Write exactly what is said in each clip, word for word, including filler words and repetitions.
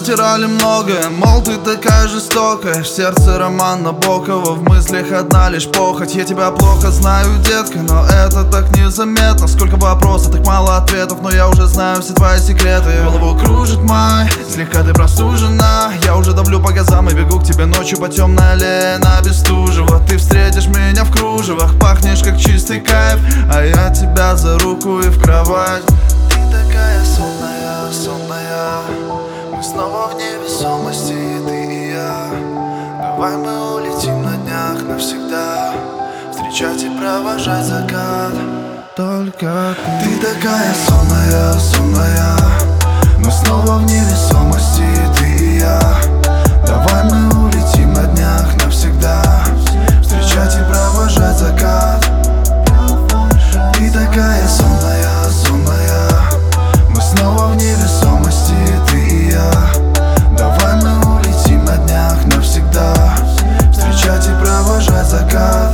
повтирали многое, мол, ты такая жестокая. В сердце роман Набокова, в мыслях одна лишь похоть. Я тебя плохо знаю, детка, но это так незаметно. Сколько вопросов, так мало ответов, но я уже знаю все твои секреты. Голову кружит май, слегка ты простужена. Я уже давлю по газам и бегу к тебе ночью по темной аллее на Бестужева. Ты встретишь меня в кружевах, пахнешь как чистый кайф, а я тебя за руку и в кровать. Ты такая сонная, сонная, мы снова в невесомости, ты и я. Давай мы улетим на днях навсегда, встречать и провожать закат. Только ты, ты такая сонная, сонная, мы снова в невесомости, ты и я. Давай мы улетим на днях навсегда, встречать и провожать закат. Ты такая сонная, сонная, мы снова в невесомости, ты и я. Давай мы улетим на днях навсегда, встречать и провожать закат.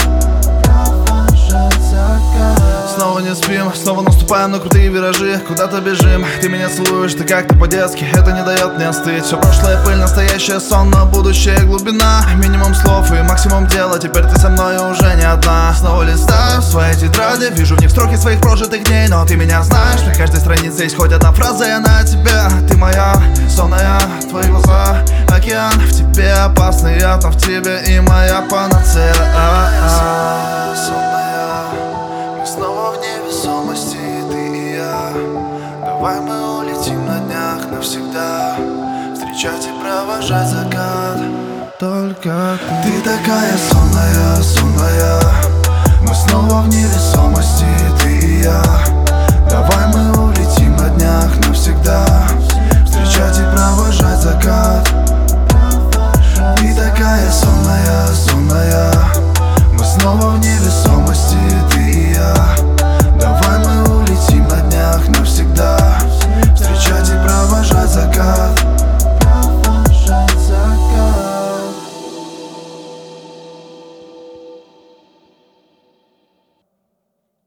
Снова не спим, снова наступаем на крутые виражи. Куда-то бежим, ты меня целуешь, ты как-то по-детски. Это не дает мне остыть. Все прошлое пыль, настоящее сон, но будущее глубина. Минимум слов и максимум дела, теперь ты со мной уже не одна. Снова листаю свои тетради, вижу в них строки своих прожитых дней. Но ты меня знаешь, на каждой странице есть хоть одна фраза, и она о тебе. Ты моя, сонная, твои глаза, океан. В тебе опасный атом, в тебе и моя панацея. Снова в невесомости, ты и я. Давай мы улетим на днях навсегда, встречать и провожать закат. Только ты, ты такая сонная, сонная, мы снова в невесомости, ты и я.